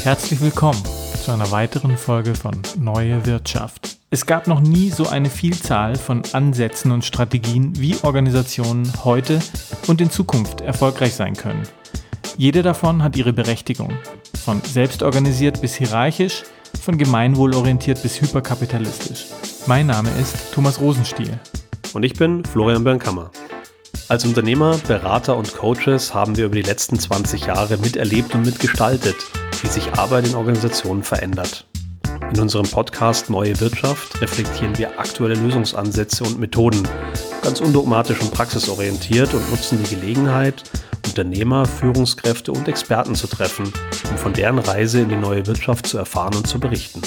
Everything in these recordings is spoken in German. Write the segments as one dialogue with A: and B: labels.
A: Herzlich willkommen zu einer weiteren Folge von Neue Wirtschaft. Es gab noch nie so eine Vielzahl von Ansätzen und Strategien, wie Organisationen heute und in Zukunft erfolgreich sein können. Jede davon hat ihre Berechtigung. Von selbstorganisiert bis hierarchisch, von gemeinwohlorientiert bis hyperkapitalistisch. Mein Name ist Thomas Rosenstiel.
B: Und ich bin Florian Börnkammer. Als Unternehmer, Berater und Coaches haben wir über die letzten 20 Jahre miterlebt und mitgestaltet, wie sich Arbeit in Organisationen verändert. In unserem Podcast Neue Wirtschaft reflektieren wir aktuelle Lösungsansätze und Methoden, ganz undogmatisch und praxisorientiert und nutzen die Gelegenheit, Unternehmer, Führungskräfte und Experten zu treffen, um von deren Reise in die neue Wirtschaft zu erfahren und zu berichten.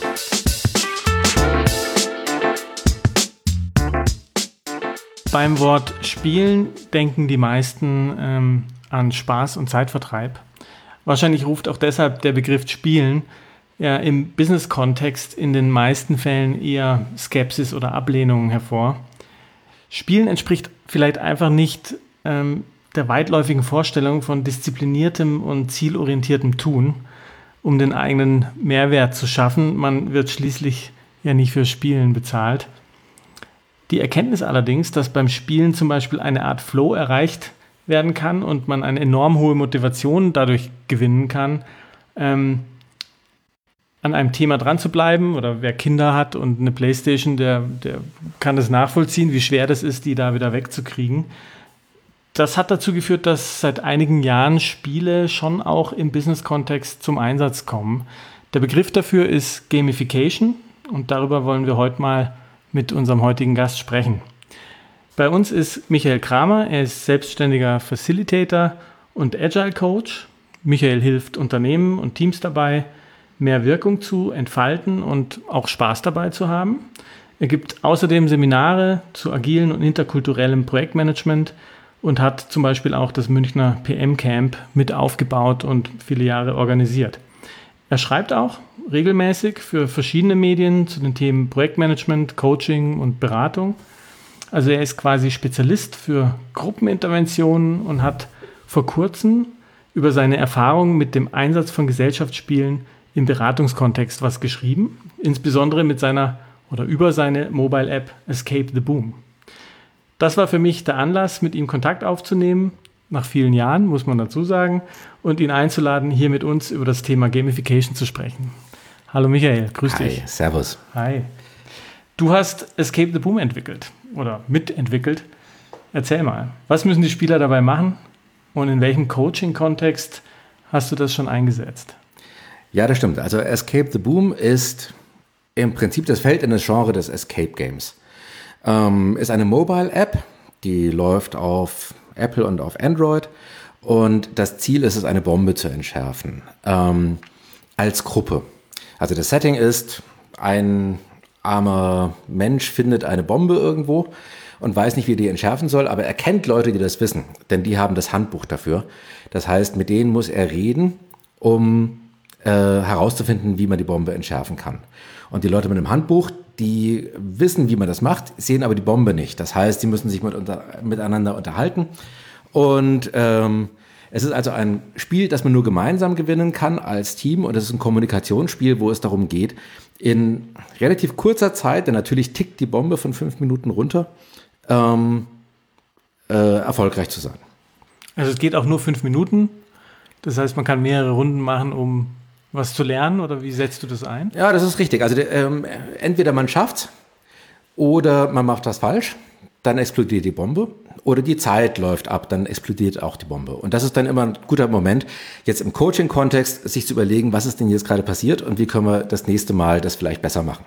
A: Beim Wort Spielen denken die meisten an Spaß und Zeitvertreib. Wahrscheinlich ruft auch deshalb der Begriff Spielen ja im Business-Kontext in den meisten Fällen eher Skepsis oder Ablehnung hervor. Spielen entspricht vielleicht einfach nicht der weitläufigen Vorstellung von diszipliniertem und zielorientiertem Tun, um den eigenen Mehrwert zu schaffen. Man wird schließlich ja nicht für Spielen bezahlt. Die Erkenntnis allerdings, dass beim Spielen zum Beispiel eine Art Flow erreicht werden kann und man eine enorm hohe Motivation dadurch gewinnen kann, an einem Thema dran zu bleiben, oder wer Kinder hat und eine Playstation, der kann das nachvollziehen, wie schwer das ist, die da wieder wegzukriegen. Das hat dazu geführt, dass seit einigen Jahren Spiele schon auch im Business-Kontext zum Einsatz kommen. Der Begriff dafür ist Gamification und darüber wollen wir heute mal mit unserem heutigen Gast sprechen. Bei uns ist Michael Kramer, er ist selbstständiger Facilitator und Agile Coach. Michael hilft Unternehmen und Teams dabei, mehr Wirkung zu entfalten und auch Spaß dabei zu haben. Er gibt außerdem Seminare zu agilen und interkulturellem Projektmanagement und hat zum Beispiel auch das Münchner PM-Camp mit aufgebaut und viele Jahre organisiert. Er schreibt auch regelmäßig für verschiedene Medien zu den Themen Projektmanagement, Coaching und Beratung. Also er ist quasi Spezialist für Gruppeninterventionen und hat vor kurzem über seine Erfahrungen mit dem Einsatz von Gesellschaftsspielen im Beratungskontext was geschrieben, insbesondere über seine Mobile-App Escape the Boom. Das war für mich der Anlass, mit ihm Kontakt aufzunehmen, nach vielen Jahren, muss man dazu sagen, und ihn einzuladen, hier mit uns über das Thema Gamification zu sprechen. Hallo Michael, grüß dich.
C: Hi, servus.
A: Hi. Du hast Escape the Boom entwickelt oder mitentwickelt. Erzähl mal, was müssen die Spieler dabei machen und in welchem Coaching-Kontext hast du das schon eingesetzt?
C: Ja, das stimmt. Also Escape the Boom ist im Prinzip das Feld in das Genre des Escape Games. Ist eine Mobile-App, die läuft auf Apple und auf Android, und das Ziel ist es, eine Bombe zu entschärfen, als Gruppe. Also das Setting ist, ein armer Mensch findet eine Bombe irgendwo und weiß nicht, wie er die entschärfen soll, aber er kennt Leute, die das wissen, denn die haben das Handbuch dafür. Das heißt, mit denen muss er reden, um herauszufinden, wie man die Bombe entschärfen kann. Und die Leute mit dem Handbuch, die wissen, wie man das macht, sehen aber die Bombe nicht. Das heißt, die müssen sich miteinander unterhalten. Und es ist also ein Spiel, das man nur gemeinsam gewinnen kann als Team. Und es ist ein Kommunikationsspiel, wo es darum geht, in relativ kurzer Zeit, denn natürlich tickt die Bombe von 5 Minuten runter, erfolgreich zu sein.
A: Also es geht auch nur 5 Minuten. Das heißt, man kann mehrere Runden machen, um was zu lernen, oder wie setzt du das ein?
C: Ja, das ist richtig. Also entweder man schafft's oder man macht was falsch, dann explodiert die Bombe, oder die Zeit läuft ab, dann explodiert auch die Bombe. Und das ist dann immer ein guter Moment, jetzt im Coaching-Kontext sich zu überlegen, was ist denn jetzt gerade passiert und wie können wir das nächste Mal das vielleicht besser machen.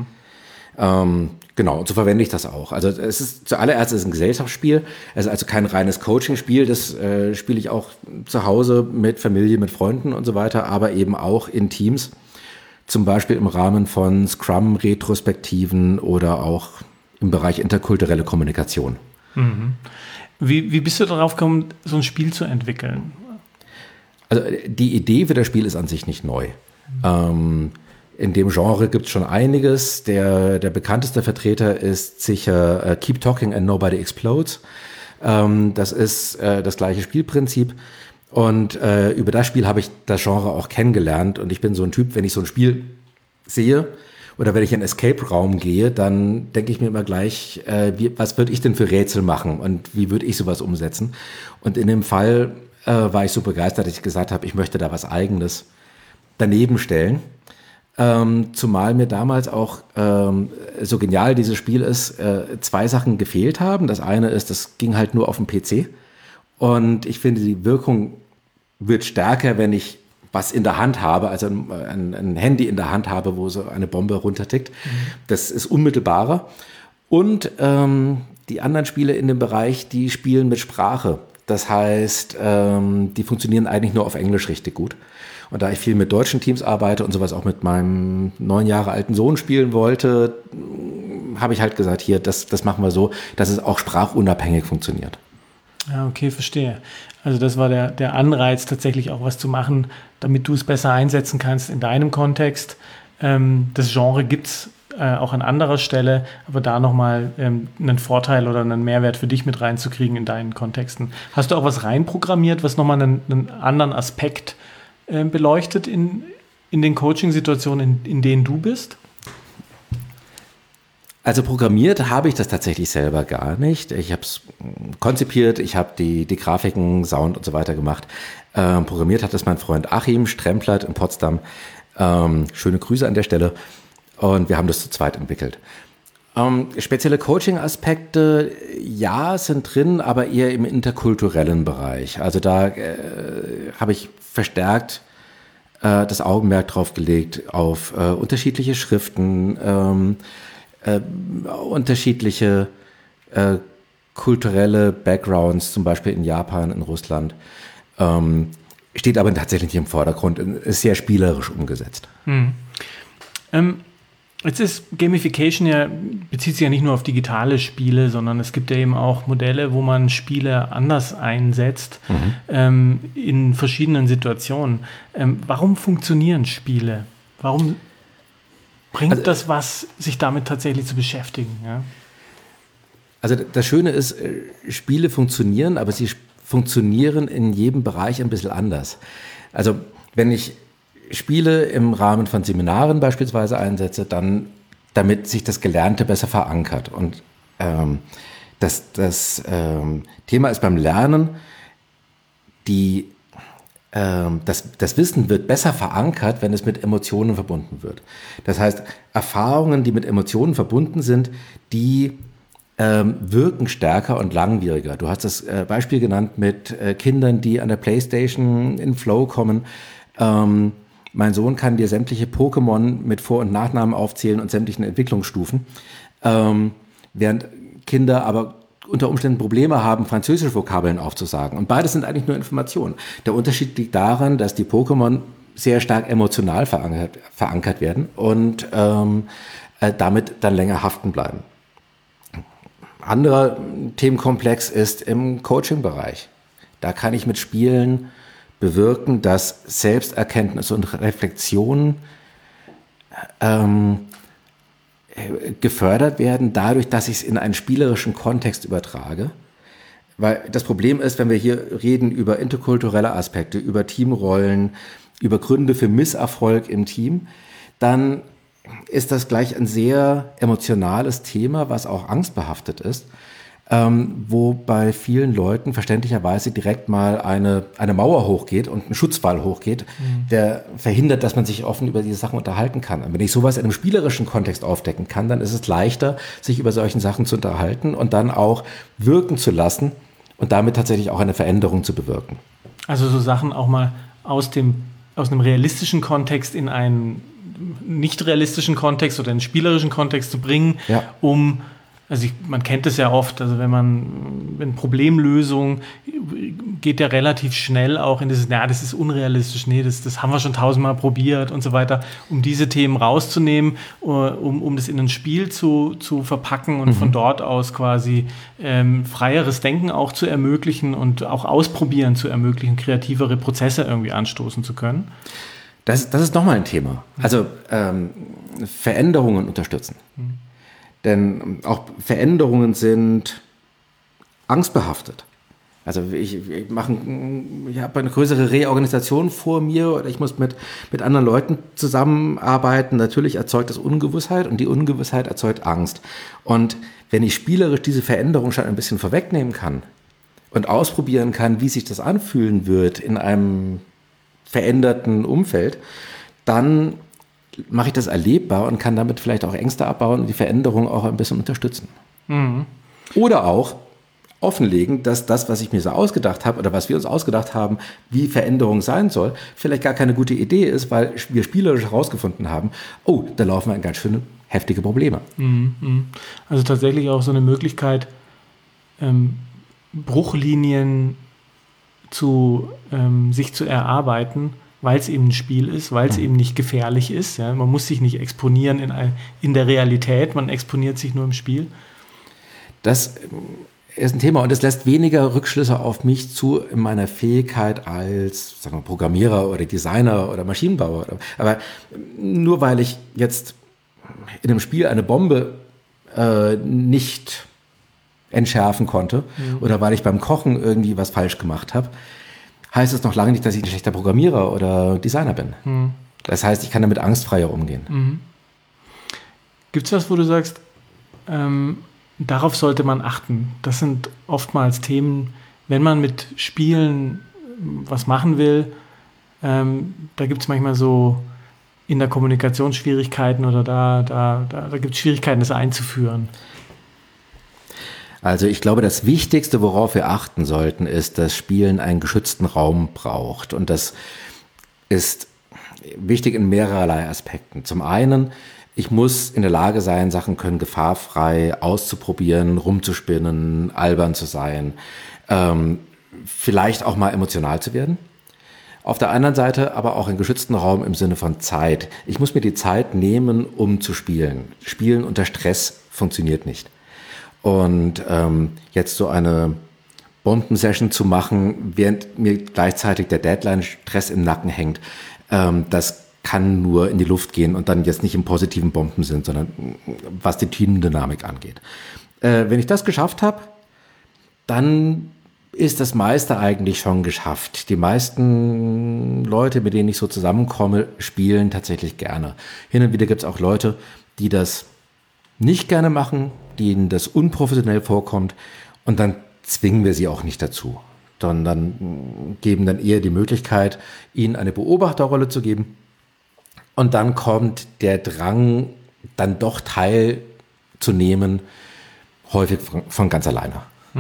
C: Genau, und so verwende ich das auch. Also es ist zuallererst ein Gesellschaftsspiel, es ist also kein reines Coaching-Spiel, das spiele ich auch zu Hause mit Familie, mit Freunden und so weiter, aber eben auch in Teams, zum Beispiel im Rahmen von Scrum-Retrospektiven oder auch im Bereich interkulturelle Kommunikation.
A: Mhm. Wie bist du darauf gekommen, so ein Spiel zu entwickeln?
C: Also die Idee für das Spiel ist an sich nicht neu. In dem Genre gibt es schon einiges. Der bekannteste Vertreter ist sicher Keep Talking and Nobody Explodes. Das ist das gleiche Spielprinzip. Und über das Spiel habe ich das Genre auch kennengelernt. Und ich bin so ein Typ, wenn ich so ein Spiel sehe oder wenn ich in einen Escape-Raum gehe, dann denke ich mir immer gleich, was würde ich denn für Rätsel machen und wie würde ich sowas umsetzen? Und in dem Fall war ich so begeistert, dass ich gesagt habe, ich möchte da was Eigenes daneben stellen. Zumal mir damals auch so genial dieses Spiel ist, 2 Sachen gefehlt haben. Das eine ist, das ging halt nur auf dem PC. Und ich finde, die Wirkung wird stärker, wenn ich was in der Hand habe, also ein Handy in der Hand habe, wo so eine Bombe runtertickt. Das ist unmittelbarer. Und die anderen Spiele in dem Bereich, die spielen mit Sprache. Das heißt, die funktionieren eigentlich nur auf Englisch richtig gut. Und da ich viel mit deutschen Teams arbeite und sowas auch mit meinem 9 Jahre alten Sohn spielen wollte, habe ich halt gesagt, hier, das machen wir so, dass es auch sprachunabhängig funktioniert.
A: Ja, okay, verstehe. Also das war der Anreiz, tatsächlich auch was zu machen, damit du es besser einsetzen kannst in deinem Kontext. Das Genre gibt es auch an anderer Stelle, aber da nochmal einen Vorteil oder einen Mehrwert für dich mit reinzukriegen in deinen Kontexten. Hast du auch was reinprogrammiert, was nochmal einen anderen Aspekt beleuchtet in den Coaching-Situationen, in denen du bist?
C: Also programmiert habe ich das tatsächlich selber gar nicht. Ich habe es konzipiert, ich habe die Grafiken, Sound und so weiter gemacht. Programmiert hat das mein Freund Achim Stremplert in Potsdam. Schöne Grüße an der Stelle. Und wir haben das zu zweit entwickelt. Spezielle Coaching-Aspekte, ja, sind drin, aber eher im interkulturellen Bereich. Also da habe ich verstärkt das Augenmerk drauf gelegt auf unterschiedliche Schriften, unterschiedliche kulturelle Backgrounds, zum Beispiel in Japan, in Russland, steht aber tatsächlich nicht im Vordergrund, ist sehr spielerisch umgesetzt.
A: Jetzt ist Gamification bezieht sich ja nicht nur auf digitale Spiele, sondern es gibt ja eben auch Modelle, wo man Spiele anders einsetzt, in verschiedenen Situationen. Warum funktionieren Spiele? Warum bringt das was, sich damit tatsächlich zu beschäftigen? Ja?
C: Also das Schöne ist, Spiele funktionieren, aber sie funktionieren in jedem Bereich ein bisschen anders. Also wenn ich Spiele im Rahmen von Seminaren beispielsweise einsetze, dann damit sich das Gelernte besser verankert. Und das Thema ist beim Lernen, das Wissen wird besser verankert, wenn es mit Emotionen verbunden wird. Das heißt, Erfahrungen, die mit Emotionen verbunden sind, die wirken stärker und langwieriger. Du hast das Beispiel genannt mit Kindern, die an der Playstation in Flow kommen. Mein Sohn kann dir sämtliche Pokémon mit Vor- und Nachnamen aufzählen und sämtlichen Entwicklungsstufen, während Kinder aber unter Umständen Probleme haben, französische Vokabeln aufzusagen. Und beides sind eigentlich nur Informationen. Der Unterschied liegt daran, dass die Pokémon sehr stark emotional verankert werden und damit dann länger haften bleiben. Anderer Themenkomplex ist im Coaching-Bereich. Da kann ich mit Spielen bewirken, dass Selbsterkenntnis und Reflexion gefördert werden, dadurch, dass ich es in einen spielerischen Kontext übertrage. Weil das Problem ist, wenn wir hier reden über interkulturelle Aspekte, über Teamrollen, über Gründe für Misserfolg im Team, dann ist das gleich ein sehr emotionales Thema, was auch angstbehaftet ist, wo bei vielen Leuten verständlicherweise direkt mal eine Mauer hochgeht und ein Schutzwall hochgeht, der verhindert, dass man sich offen über diese Sachen unterhalten kann. Und wenn ich sowas in einem spielerischen Kontext aufdecken kann, dann ist es leichter, sich über solchen Sachen zu unterhalten und dann auch wirken zu lassen und damit tatsächlich auch eine Veränderung zu bewirken. Also
A: so Sachen auch mal aus einem realistischen Kontext in einen nicht realistischen Kontext oder einen spielerischen Kontext zu bringen, man kennt es ja oft, also wenn Problemlösung geht ja relativ schnell auch in dieses, das ist unrealistisch, das haben wir schon 1000-mal probiert und so weiter, um diese Themen rauszunehmen, um das in ein Spiel zu verpacken und von dort aus quasi freieres Denken auch zu ermöglichen und auch Ausprobieren zu ermöglichen, kreativere Prozesse irgendwie anstoßen zu können.
C: Das ist nochmal ein Thema. Also Veränderungen unterstützen. Denn auch Veränderungen sind angstbehaftet. Also ich habe eine größere Reorganisation vor mir oder ich muss mit anderen Leuten zusammenarbeiten. Natürlich erzeugt das Ungewissheit und die Ungewissheit erzeugt Angst. Und wenn ich spielerisch diese Veränderung schon ein bisschen vorwegnehmen kann und ausprobieren kann, wie sich das anfühlen wird in einem veränderten Umfeld, dann mache ich das erlebbar und kann damit vielleicht auch Ängste abbauen und die Veränderung auch ein bisschen unterstützen. Mhm. Oder auch offenlegen, dass das, was ich mir so ausgedacht habe oder was wir uns ausgedacht haben, wie Veränderung sein soll, vielleicht gar keine gute Idee ist, weil wir spielerisch herausgefunden haben, oh, da laufen wir in ganz schöne heftige Probleme.
A: Also tatsächlich auch so eine Möglichkeit, Bruchlinien sich zu erarbeiten, weil es eben ein Spiel ist, weil es eben nicht gefährlich ist. Ja? Man muss sich nicht exponieren in der Realität, man exponiert sich nur im Spiel.
C: Das ist ein Thema und es lässt weniger Rückschlüsse auf mich zu in meiner Fähigkeit als, sagen wir, Programmierer oder Designer oder Maschinenbauer. Aber nur weil ich jetzt in einem Spiel eine Bombe nicht entschärfen konnte oder weil ich beim Kochen irgendwie was falsch gemacht habe, heißt es noch lange nicht, dass ich ein schlechter Programmierer oder Designer bin. Das heißt, ich kann damit angstfreier umgehen.
A: Gibt es was, wo du sagst, darauf sollte man achten? Das sind oftmals Themen, wenn man mit Spielen was machen will, da gibt es manchmal so in der Kommunikation Schwierigkeiten oder da gibt es Schwierigkeiten, das einzuführen.
C: Also ich glaube, das Wichtigste, worauf wir achten sollten, ist, dass Spielen einen geschützten Raum braucht. Und das ist wichtig in mehrerlei Aspekten. Zum einen, ich muss in der Lage sein, Sachen können gefahrfrei auszuprobieren, rumzuspinnen, albern zu sein, vielleicht auch mal emotional zu werden. Auf der anderen Seite aber auch einen geschützten Raum im Sinne von Zeit. Ich muss mir die Zeit nehmen, um zu spielen. Spielen unter Stress funktioniert nicht. Und jetzt so eine Bombensession zu machen, während mir gleichzeitig der Deadline-Stress im Nacken hängt, das kann nur in die Luft gehen und dann jetzt nicht im positiven Bombensinn, sondern was die Teamdynamik angeht. Wenn ich das geschafft habe, dann ist das meiste eigentlich schon geschafft. Die meisten Leute, mit denen ich so zusammenkomme, spielen tatsächlich gerne. Hin und wieder gibt es auch Leute, die das nicht gerne machen, denen das unprofessionell vorkommt und dann zwingen wir sie auch nicht dazu, sondern geben dann eher die Möglichkeit, ihnen eine Beobachterrolle zu geben und dann kommt der Drang, dann doch teilzunehmen, häufig von ganz alleine.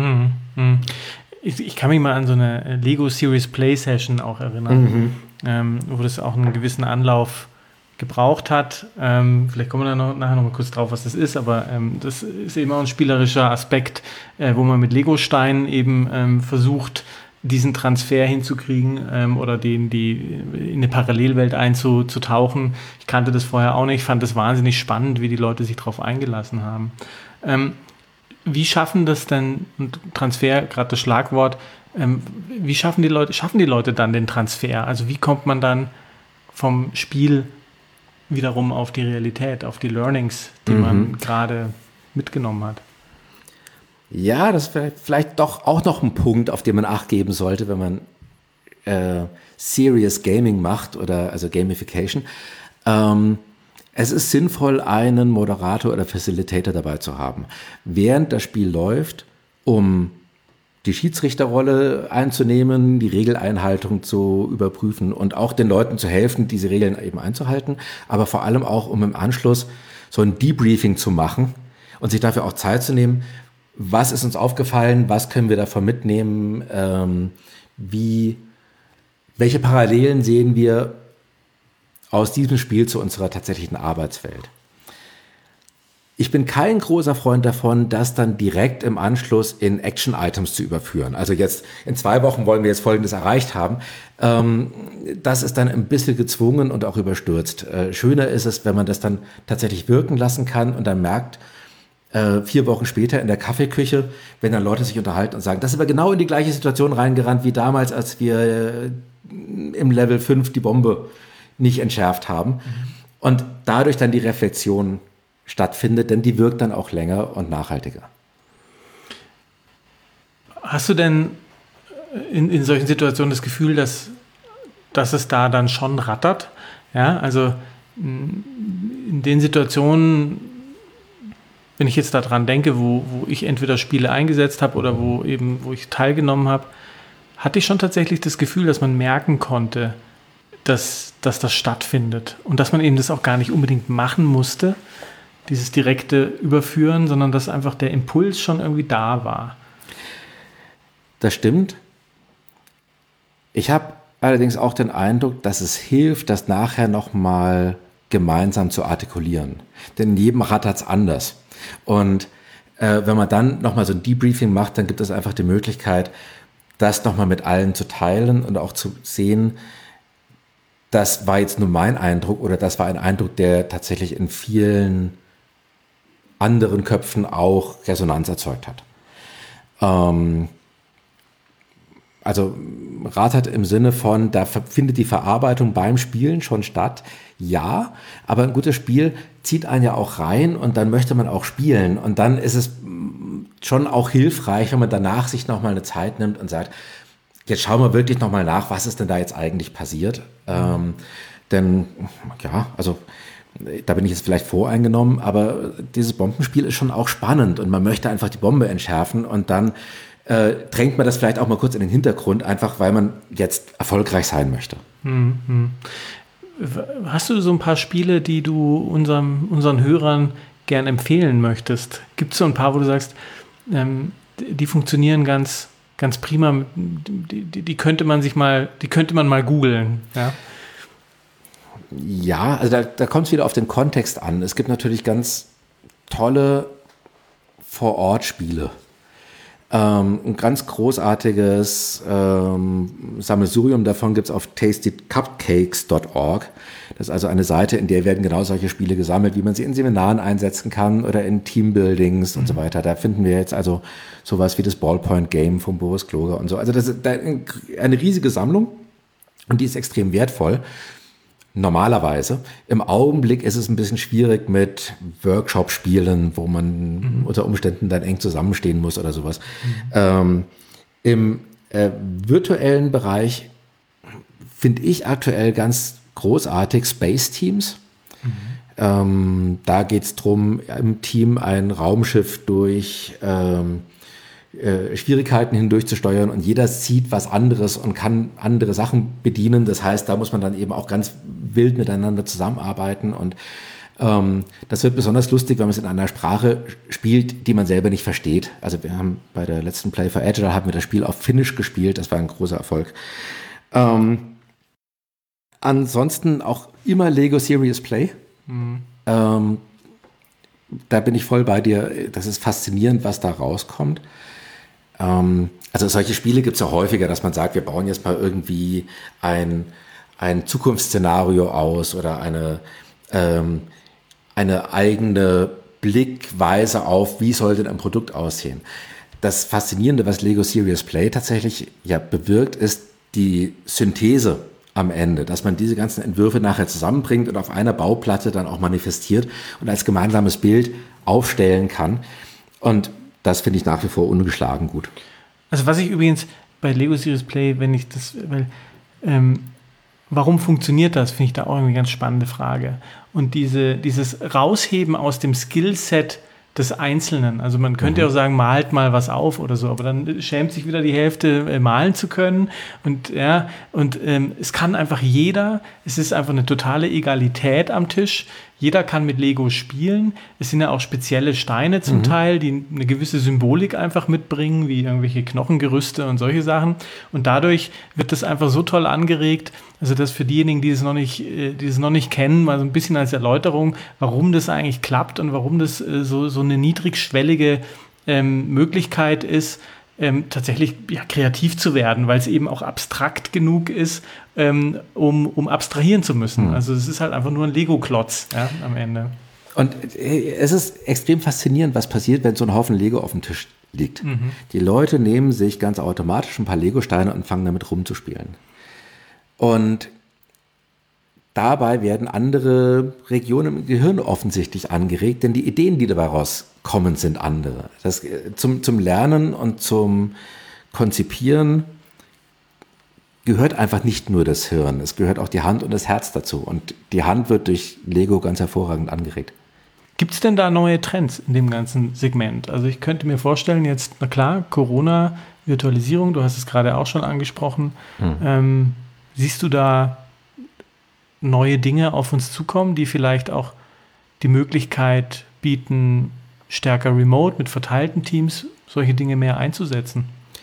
A: Ich kann mich mal an so eine Lego Series Play Session auch erinnern, wo das auch einen gewissen Anlauf gebraucht hat. Vielleicht kommen wir da nachher noch mal kurz drauf, was das ist, aber das ist eben auch ein spielerischer Aspekt, wo man mit Lego-Steinen eben versucht, diesen Transfer hinzukriegen oder in eine Parallelwelt einzutauchen. Ich kannte das vorher auch nicht, fand das wahnsinnig spannend, wie die Leute sich darauf eingelassen haben. Wie schaffen das denn, Transfer, gerade das Schlagwort, wie schaffen die Leute dann den Transfer? Also wie kommt man dann vom Spiel wiederum auf die Realität, auf die Learnings, die man gerade mitgenommen hat?
C: Ja, das wäre vielleicht doch auch noch ein Punkt, auf den man Acht geben sollte, wenn man Serious Gaming macht oder also Gamification. Es ist sinnvoll, einen Moderator oder Facilitator dabei zu haben, während das Spiel läuft, um die Schiedsrichterrolle einzunehmen, die Regeleinhaltung zu überprüfen und auch den Leuten zu helfen, diese Regeln eben einzuhalten, aber vor allem auch, um im Anschluss so ein Debriefing zu machen und sich dafür auch Zeit zu nehmen, was ist uns aufgefallen, was können wir davon mitnehmen, welche Parallelen sehen wir aus diesem Spiel zu unserer tatsächlichen Arbeitswelt. Ich bin kein großer Freund davon, das dann direkt im Anschluss in Action-Items zu überführen. Also jetzt in 2 Wochen wollen wir jetzt Folgendes erreicht haben. Das ist dann ein bisschen gezwungen und auch überstürzt. Schöner ist es, wenn man das dann tatsächlich wirken lassen kann und dann merkt, 4 Wochen später in der Kaffeeküche, wenn dann Leute sich unterhalten und sagen, das ist aber genau in die gleiche Situation reingerannt wie damals, als wir im Level 5 die Bombe nicht entschärft haben. Und dadurch dann die Reflexion stattfindet, denn die wirkt dann auch länger und nachhaltiger.
A: Hast du denn in solchen Situationen das Gefühl, dass es da dann schon rattert. Ja, also in den Situationen, wenn ich jetzt daran denke, wo ich entweder Spiele eingesetzt habe oder wo ich teilgenommen habe, hatte ich schon tatsächlich das Gefühl, dass man merken konnte, dass das stattfindet und dass man eben das auch gar nicht unbedingt machen musste, dieses direkte Überführen, sondern dass einfach der Impuls schon irgendwie da war.
C: Das stimmt. Ich habe allerdings auch den Eindruck, dass es hilft, das nachher nochmal gemeinsam zu artikulieren. Denn in jedem rattert es anders. Und wenn man dann nochmal so ein Debriefing macht, dann gibt es einfach die Möglichkeit, das nochmal mit allen zu teilen und auch zu sehen, das war jetzt nur mein Eindruck oder das war ein Eindruck, der tatsächlich in vielen anderen Köpfen auch Resonanz erzeugt hat. Also rattert im Sinne von, da findet die Verarbeitung beim Spielen schon statt. Ja, aber ein gutes Spiel zieht einen ja auch rein und dann möchte man auch spielen. Und dann ist es schon auch hilfreich, wenn man danach sich nochmal eine Zeit nimmt und sagt, jetzt schauen wir wirklich nochmal nach, was ist denn da jetzt eigentlich passiert. Denn, ja, also da bin ich jetzt vielleicht voreingenommen, aber dieses Bombenspiel ist schon auch spannend und man möchte einfach die Bombe entschärfen und dann drängt man das vielleicht auch mal kurz in den Hintergrund, einfach weil man jetzt erfolgreich sein möchte.
A: Mhm. Hast du so ein paar Spiele, die du unseren Hörern gern empfehlen möchtest? Gibt es so ein paar, wo du sagst, die funktionieren ganz prima, die könnte man mal googeln, ja?
C: Ja, also da kommt es wieder auf den Kontext an. Es gibt natürlich ganz tolle Vor-Ort-Spiele. Ein ganz großartiges Sammelsurium davon gibt es auf tastycupcakes.org. Das ist also eine Seite, in der werden genau solche Spiele gesammelt, wie man sie in Seminaren einsetzen kann oder in Teambuildings und so weiter. Da finden wir jetzt also sowas wie das Ballpoint Game von Boris Kloger und so. Also das ist eine riesige Sammlung und die ist extrem wertvoll. Normalerweise. Im Augenblick ist es ein bisschen schwierig mit Workshop-Spielen, wo man unter Umständen dann eng zusammenstehen muss oder sowas. Im virtuellen Bereich finde ich aktuell ganz großartig Space Teams. Da geht es darum, im Team ein Raumschiff durch Schwierigkeiten hindurch zu steuern und jeder sieht was anderes und kann andere Sachen bedienen. Das heißt, da muss man dann eben auch ganz wild miteinander zusammenarbeiten und das wird besonders lustig, wenn man es in einer Sprache spielt, die man selber nicht versteht. Also wir haben bei der letzten Play for Agile haben wir das Spiel auf Finnisch gespielt, das war ein großer Erfolg. Ansonsten auch immer Lego Serious Play. Da bin ich voll bei dir. Das ist faszinierend, was da rauskommt. Also solche Spiele gibt es ja häufiger, dass man sagt, wir bauen jetzt mal irgendwie ein Zukunftsszenario aus oder eine eigene Blickweise auf, wie soll denn ein Produkt aussehen. Das Faszinierende, was Lego Serious Play tatsächlich ja bewirkt, ist die Synthese am Ende, dass man diese ganzen Entwürfe nachher zusammenbringt und auf einer Bauplatte dann auch manifestiert und als gemeinsames Bild aufstellen kann. Und das finde ich nach wie vor ungeschlagen gut.
A: Also was ich übrigens bei Lego Serious Play, warum funktioniert das, finde ich da auch eine ganz spannende Frage. Und dieses Rausheben aus dem Skillset des Einzelnen. Also man könnte ja auch sagen, malt mal was auf oder so, aber dann schämt sich wieder die Hälfte, malen zu können. Und es kann einfach jeder, es ist einfach eine totale Egalität am Tisch. Jeder kann mit Lego spielen. Es sind ja auch spezielle Steine zum Teil, die eine gewisse Symbolik einfach mitbringen, wie irgendwelche Knochengerüste und solche Sachen. Und dadurch wird das einfach so toll angeregt. Also das für diejenigen, die es noch nicht kennen, mal so ein bisschen als Erläuterung, warum das eigentlich klappt und warum das so eine niedrigschwellige Möglichkeit ist, tatsächlich kreativ zu werden, weil es eben auch abstrakt genug ist, um abstrahieren zu müssen. Also es ist halt einfach nur ein Lego-Klotz am Ende.
C: Und es ist extrem faszinierend, was passiert, wenn so ein Haufen Lego auf dem Tisch liegt. Die Leute nehmen sich ganz automatisch ein paar Lego-Steine und fangen damit rumzuspielen. Und dabei werden andere Regionen im Gehirn offensichtlich angeregt, denn die Ideen, die dabei rauskommen, sind andere. Zum Lernen und zum Konzipieren gehört einfach nicht nur das Hirn, es gehört auch die Hand und das Herz dazu. Und die Hand wird durch Lego ganz hervorragend angeregt.
A: Gibt es denn da neue Trends in dem ganzen Segment? Also ich könnte mir vorstellen, jetzt, na klar, Corona, Virtualisierung, du hast es gerade auch schon angesprochen. Siehst du da neue Dinge auf uns zukommen, die vielleicht auch die Möglichkeit bieten, stärker remote mit verteilten Teams solche Dinge mehr einzusetzen?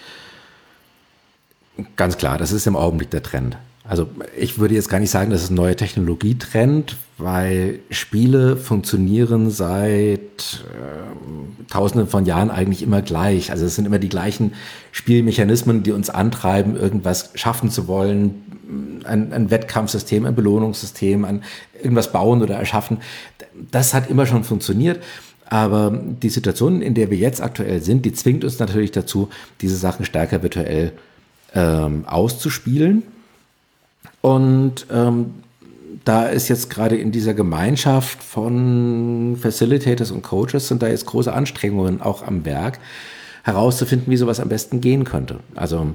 C: Ganz klar, das ist im Augenblick der Trend. Also ich würde jetzt gar nicht sagen, dass es ein neuer Technologietrend, weil Spiele funktionieren seit Tausenden von Jahren eigentlich immer gleich. Also es sind immer die gleichen Spielmechanismen, die uns antreiben, irgendwas schaffen zu wollen, ein Wettkampfsystem, ein Belohnungssystem, irgendwas bauen oder erschaffen. Das hat immer schon funktioniert. Aber die Situation, in der wir jetzt aktuell sind, die zwingt uns natürlich dazu, diese Sachen stärker virtuell auszuspielen. Und da ist jetzt gerade in dieser Gemeinschaft von Facilitators und Coaches sind da jetzt große Anstrengungen auch am Werk, herauszufinden, wie sowas am besten gehen könnte. Also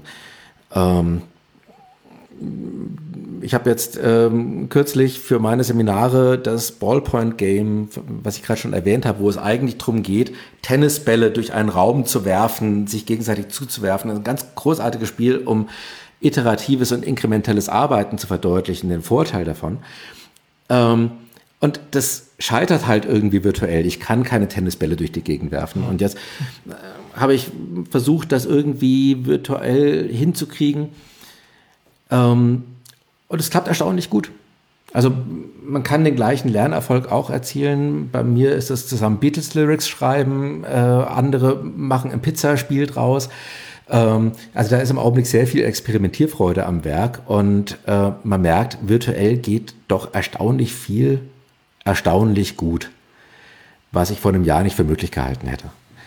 C: ich habe jetzt kürzlich für meine Seminare das Ballpoint-Game, was ich gerade schon erwähnt habe, wo es eigentlich darum geht, Tennisbälle durch einen Raum zu werfen, sich gegenseitig zuzuwerfen. Ein ganz großartiges Spiel, um iteratives und inkrementelles Arbeiten zu verdeutlichen, den Vorteil davon. Und das scheitert halt irgendwie virtuell. Ich kann keine Tennisbälle durch die Gegend werfen. Und jetzt habe ich versucht, das irgendwie virtuell hinzukriegen. Und es klappt erstaunlich gut. Also man kann den gleichen Lernerfolg auch erzielen. Bei mir ist es zusammen Beatles-Lyrics schreiben, andere machen ein Pizzaspiel draus. Also da ist im Augenblick sehr viel Experimentierfreude am Werk und man merkt, virtuell geht doch erstaunlich viel, erstaunlich gut, was ich vor einem Jahr nicht für möglich gehalten hätte.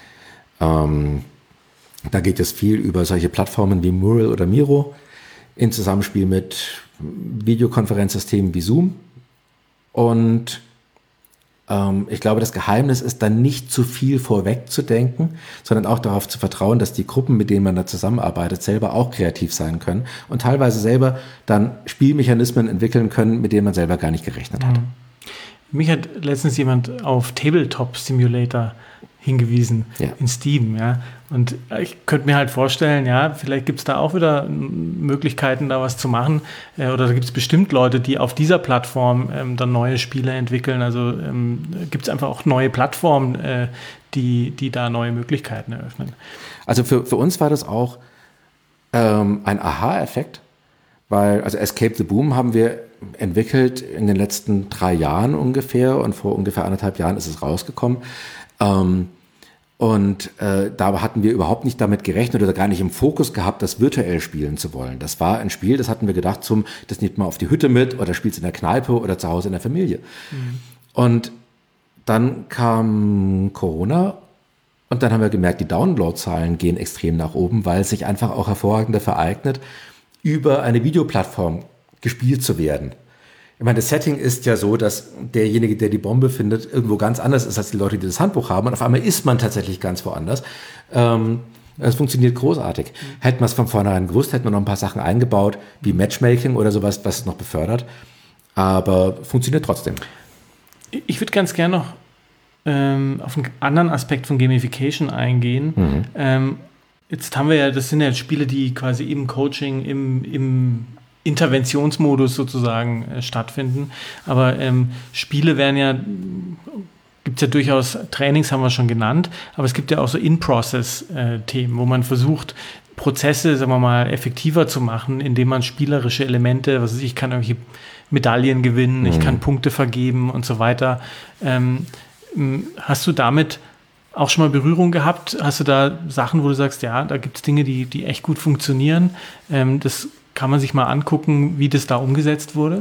C: Da geht es viel über solche Plattformen wie Mural oder Miro in Zusammenspiel mit Videokonferenzsystemen wie Zoom. Und ich glaube, das Geheimnis ist dann nicht zu viel vorwegzudenken, sondern auch darauf zu vertrauen, dass die Gruppen, mit denen man da zusammenarbeitet, selber auch kreativ sein können und teilweise selber dann Spielmechanismen entwickeln können, mit denen man selber gar nicht gerechnet hat.
A: Mich hat letztens jemand auf Tabletop Simulator hingewiesen in Steam, ja. Und ich könnte mir halt vorstellen, ja, vielleicht gibt es da auch wieder Möglichkeiten, da was zu machen. Oder da gibt es bestimmt Leute, die auf dieser Plattform dann neue Spiele entwickeln. Also gibt es einfach auch neue Plattformen, die da neue Möglichkeiten eröffnen.
C: Also für uns war das auch ein Aha-Effekt, weil also Escape the Boom haben wir entwickelt in den letzten 3 Jahren ungefähr und vor ungefähr 1,5 Jahren ist es rausgekommen. Da hatten wir überhaupt nicht damit gerechnet oder gar nicht im Fokus gehabt, das virtuell spielen zu wollen. Das war ein Spiel, das hatten wir gedacht, das nimmt man auf die Hütte mit oder spielt es in der Kneipe oder zu Hause in der Familie. Und dann kam Corona und dann haben wir gemerkt, die Downloadzahlen gehen extrem nach oben, weil es sich einfach auch hervorragend dafür eignet, über eine Videoplattform gespielt zu werden. Ich meine, das Setting ist ja so, dass derjenige, der die Bombe findet, irgendwo ganz anders ist als die Leute, die das Handbuch haben. Und auf einmal ist man tatsächlich ganz woanders. Das funktioniert großartig. Hätte man es von vornherein gewusst, hätte man noch ein paar Sachen eingebaut, wie Matchmaking oder sowas, was es noch befördert. Aber funktioniert trotzdem.
A: Ich würde ganz gerne noch auf einen anderen Aspekt von Gamification eingehen. Jetzt haben wir ja, das sind ja Spiele, die quasi im Coaching, im Interventionsmodus sozusagen stattfinden. Aber Spiele werden ja, gibt es ja durchaus, Trainings haben wir schon genannt, aber es gibt ja auch so In-Process-Themen, wo man versucht, Prozesse, sagen wir mal, effektiver zu machen, indem man spielerische Elemente, was weiß ich kann irgendwelche Medaillen gewinnen, ich kann Punkte vergeben und so weiter. Hast du damit auch schon mal Berührung gehabt? Hast du da Sachen, wo du sagst, ja, da gibt es Dinge, die echt gut funktionieren? Das kann man sich mal angucken, wie das da umgesetzt wurde?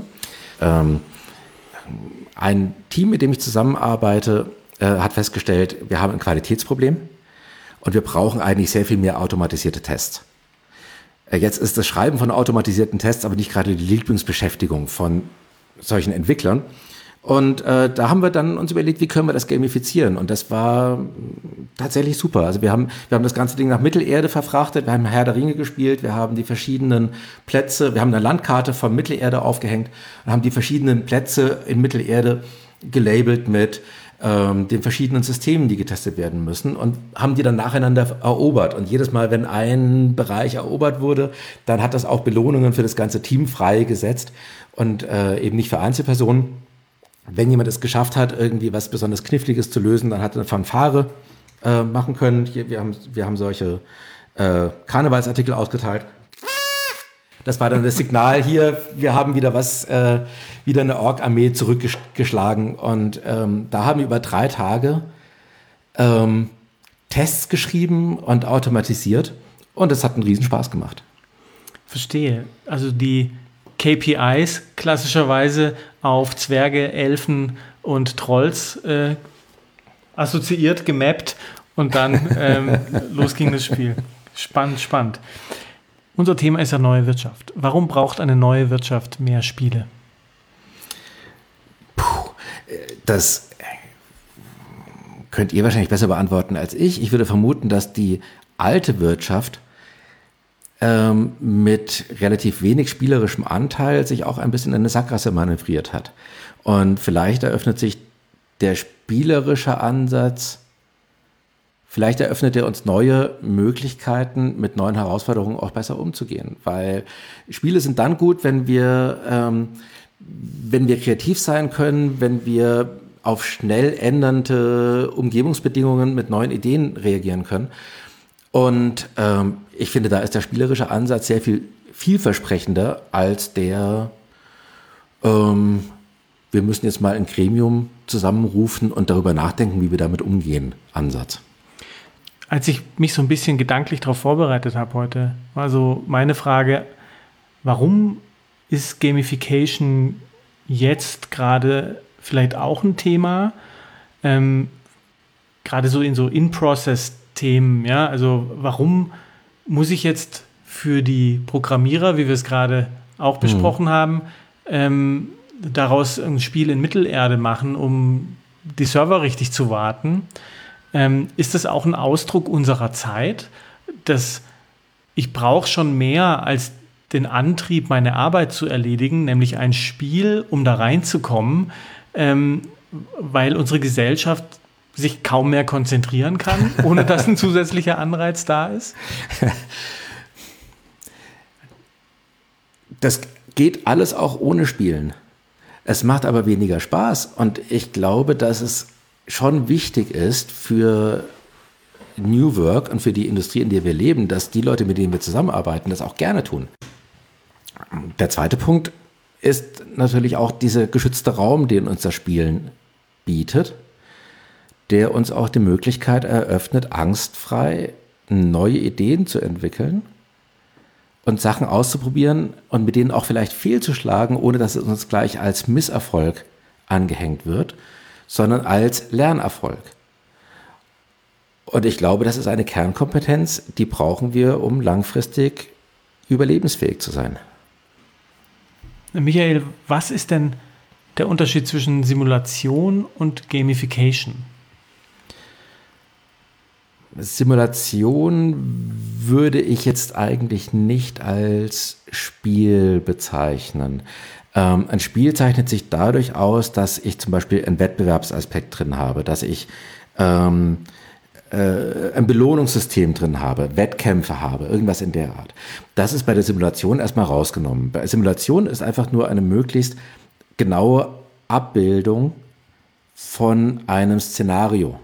C: Ein Team, mit dem ich zusammenarbeite, hat festgestellt, wir haben ein Qualitätsproblem und wir brauchen eigentlich sehr viel mehr automatisierte Tests. Jetzt ist das Schreiben von automatisierten Tests aber nicht gerade die Lieblingsbeschäftigung von solchen Entwicklern. Und da haben wir dann uns überlegt, wie können wir das gamifizieren? Und das war tatsächlich super. Also wir haben das ganze Ding nach Mittelerde verfrachtet, wir haben Herr der Ringe gespielt, wir haben die verschiedenen Plätze, wir haben eine Landkarte von Mittelerde aufgehängt und haben die verschiedenen Plätze in Mittelerde gelabelt mit den verschiedenen Systemen, die getestet werden müssen, und haben die dann nacheinander erobert. Und jedes Mal, wenn ein Bereich erobert wurde, dann hat das auch Belohnungen für das ganze Team freigesetzt und eben nicht für Einzelpersonen. Wenn jemand es geschafft hat, irgendwie was besonders Kniffliges zu lösen, dann hat er eine Fanfare machen können. Hier, wir haben solche Karnevalsartikel ausgeteilt. Das war dann das Signal hier, wir haben wieder wieder eine Ork-Armee zurückgeschlagen. Und da haben wir über 3 Tage Tests geschrieben und automatisiert. Und es hat einen Riesenspaß gemacht.
A: Verstehe. Also die KPIs klassischerweise auf Zwerge, Elfen und Trolls assoziiert, gemappt und dann los ging das Spiel. Spannend. Unser Thema ist ja neue Wirtschaft. Warum braucht eine neue Wirtschaft mehr Spiele?
C: Das könnt ihr wahrscheinlich besser beantworten als ich. Ich würde vermuten, dass die alte Wirtschaft mit relativ wenig spielerischem Anteil sich auch ein bisschen in eine Sackgasse manövriert hat. Und vielleicht eröffnet sich der spielerische Ansatz, vielleicht eröffnet er uns neue Möglichkeiten, mit neuen Herausforderungen auch besser umzugehen. Weil Spiele sind dann gut, wenn wir kreativ sein können, wenn wir auf schnell ändernde Umgebungsbedingungen mit neuen Ideen reagieren können. Und ich finde, da ist der spielerische Ansatz sehr viel vielversprechender als der, wir müssen jetzt mal ein Gremium zusammenrufen und darüber nachdenken, wie wir damit umgehen, Ansatz.
A: Als ich mich so ein bisschen gedanklich darauf vorbereitet habe heute, war so meine Frage, warum ist Gamification jetzt gerade vielleicht auch ein Thema, gerade so in so In-Process-Themen, ja, also warum muss ich jetzt für die Programmierer, wie wir es gerade auch besprochen haben, daraus ein Spiel in Mittelerde machen, um die Server richtig zu warten? Ist das auch ein Ausdruck unserer Zeit, dass ich brauche schon mehr als den Antrieb, meine Arbeit zu erledigen, nämlich ein Spiel, um da reinzukommen, weil unsere Gesellschaft sich kaum mehr konzentrieren kann, ohne dass ein zusätzlicher Anreiz da ist?
C: Das geht alles auch ohne Spielen. Es macht aber weniger Spaß, und ich glaube, dass es schon wichtig ist für New Work und für die Industrie, in der wir leben, dass die Leute, mit denen wir zusammenarbeiten, das auch gerne tun. Der zweite Punkt ist natürlich auch dieser geschützte Raum, den uns das Spielen bietet, der uns auch die Möglichkeit eröffnet, angstfrei neue Ideen zu entwickeln und Sachen auszuprobieren und mit denen auch vielleicht fehlzuschlagen, ohne dass es uns gleich als Misserfolg angehängt wird, sondern als Lernerfolg. Und ich glaube, das ist eine Kernkompetenz, die brauchen wir, um langfristig überlebensfähig zu sein.
A: Michael, was ist denn der Unterschied zwischen Simulation und Gamification?
C: Simulation würde ich jetzt eigentlich nicht als Spiel bezeichnen. Ein Spiel zeichnet sich dadurch aus, dass ich zum Beispiel einen Wettbewerbsaspekt drin habe, dass ich ein Belohnungssystem drin habe, Wettkämpfe habe, irgendwas in der Art. Das ist bei der Simulation erstmal rausgenommen. Bei Simulation ist einfach nur eine möglichst genaue Abbildung von einem Szenario.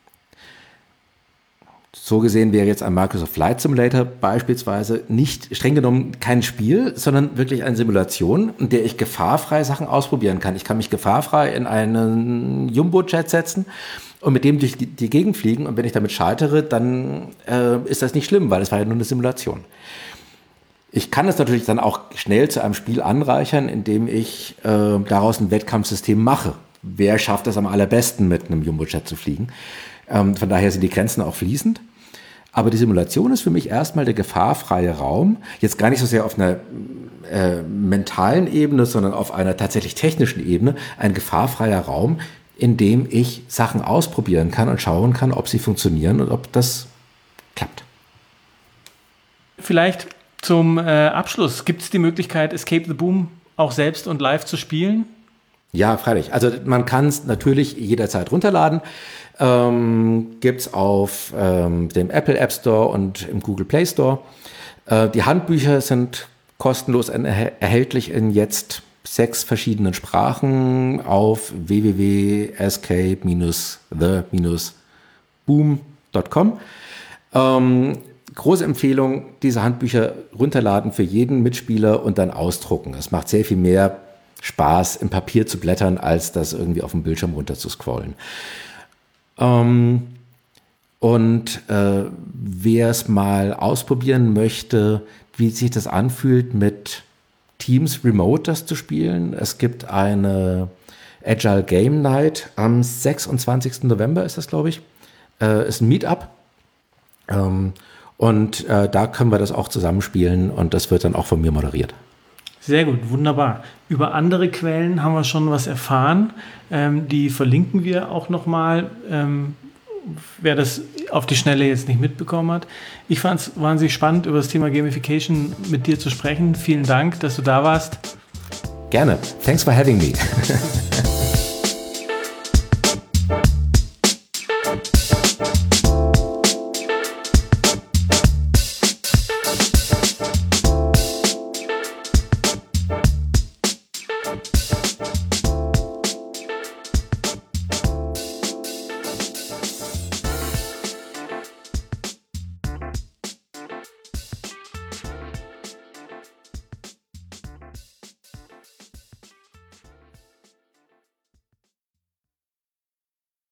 C: So gesehen wäre jetzt ein Microsoft Flight Simulator beispielsweise nicht streng genommen kein Spiel, sondern wirklich eine Simulation, in der ich gefahrfrei Sachen ausprobieren kann. Ich kann mich gefahrfrei in einen Jumbo-Jet setzen und mit dem durch die Gegend fliegen. Und wenn ich damit scheitere, dann ist das nicht schlimm, weil es war ja nur eine Simulation. Ich kann es natürlich dann auch schnell zu einem Spiel anreichern, indem ich daraus ein Wettkampfsystem mache. Wer schafft es am allerbesten, mit einem Jumbo-Jet zu fliegen? Von daher sind die Grenzen auch fließend. Aber die Simulation ist für mich erstmal der gefahrfreie Raum, jetzt gar nicht so sehr auf einer mentalen Ebene, sondern auf einer tatsächlich technischen Ebene, ein gefahrfreier Raum, in dem ich Sachen ausprobieren kann und schauen kann, ob sie funktionieren und ob das klappt.
A: Vielleicht zum Abschluss, gibt es die Möglichkeit, Escape the Boom auch selbst und live zu spielen?
C: Ja, freilich. Also man kann es natürlich jederzeit runterladen. Gibt es auf dem Apple App Store und im Google Play Store. Die Handbücher sind kostenlos erhältlich in jetzt 6 verschiedenen Sprachen auf www.escape-the-boom.com. Große Empfehlung, diese Handbücher runterladen für jeden Mitspieler und dann ausdrucken. Es macht sehr viel mehr Spaß, im Papier zu blättern, als das irgendwie auf dem Bildschirm runter zu scrollen. Wer es mal ausprobieren möchte, wie sich das anfühlt, mit Teams remote das zu spielen. Es gibt eine Agile Game Night am 26. November ist das, glaube ich. Ist ein Meetup. Da können wir das auch zusammenspielen und das wird dann auch von mir moderiert.
A: Sehr gut, wunderbar. Über andere Quellen haben wir schon was erfahren. Die verlinken wir auch nochmal, wer das auf die Schnelle jetzt nicht mitbekommen hat. Ich fand es wahnsinnig spannend, über das Thema Gamification mit dir zu sprechen. Vielen Dank, dass du da warst.
C: Gerne. Thanks for having me.